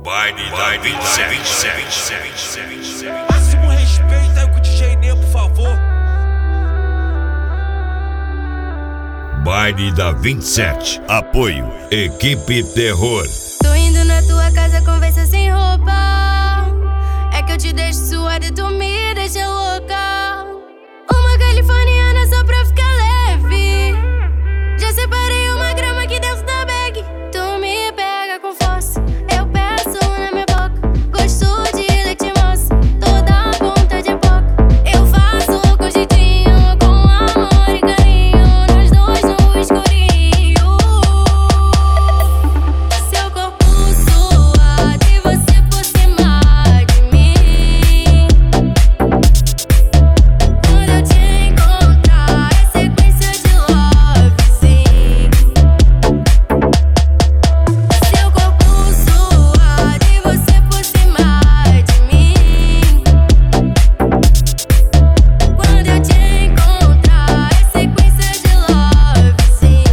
Baile da 27. Máximo respeito aí com o DJ Nê, por favor. Baile da 27. Apoio Equipe Terror. Tô indo na tua casa, conversa sem roupa. É que eu te deixo suada e tu me deixa louca. Uma californiana só pra ficar leve. Já separei uma grama aqui dentro da bag. Tu me pega com força, eu peço na minha boca. Gosto de leite moça, toda a ponta de boca. Eu faço com jeitinho, com amor e carinho. Nós dois no escurinho. Seu corpo suado e você por cima de mim. Quando eu te encontrar, é sequência de love, sim. Seu corpo suado e você por cima de mim. Quando eu te encontrar, é sequência de love, sim.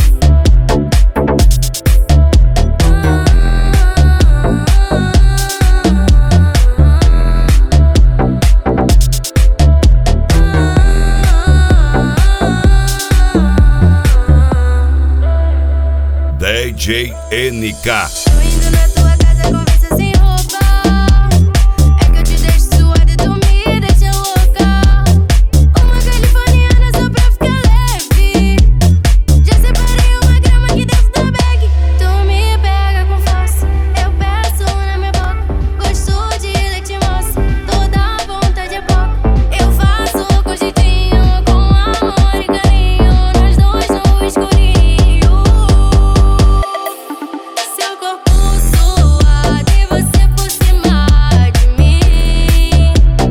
DJ NK. Tô indo na tua casa, conversa sem roupa. É que eu te deixo suada e tu me deixa louca. Uma californiana só pra ficar leve. Já separei uma grama aqui dentro da bag. Tu me pega com força, eu peço na minha boca. Gosto de leite moça, toda a ponta de boca. Eu faço com jeitinho, com amor e carinho. Nós dois no escurinho. Seu corpo suado e você por cima de mim.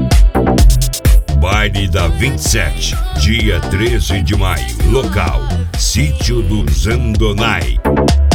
Baile da 27. Dia 13 de maio. Local: Sítio do Zandonai.